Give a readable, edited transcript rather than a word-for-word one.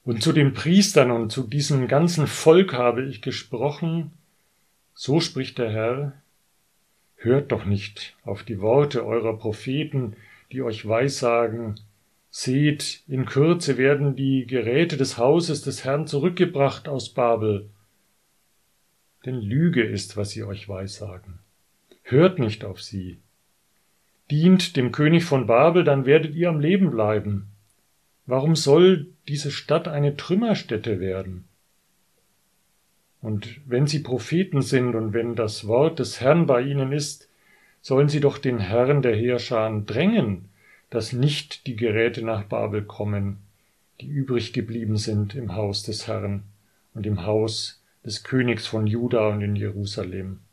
Und zu den Priestern und zu diesem ganzen Volk habe ich gesprochen, so spricht der Herr, hört doch nicht auf die Worte eurer Propheten, die euch weissagen, seht, in Kürze werden die Geräte des Hauses des Herrn zurückgebracht aus Babel. Denn Lüge ist, was sie euch weissagen. Hört nicht auf sie. Dient dem König von Babel, dann werdet ihr am Leben bleiben. Warum soll diese Stadt eine Trümmerstätte werden? Und wenn sie Propheten sind und wenn das Wort des Herrn bei ihnen ist, sollen sie doch den Herrn der Heerscharen drängen, dass nicht die Geräte nach Babel kommen, die übrig geblieben sind im Haus des Herrn und im Haus des Königs von Juda und in Jerusalem.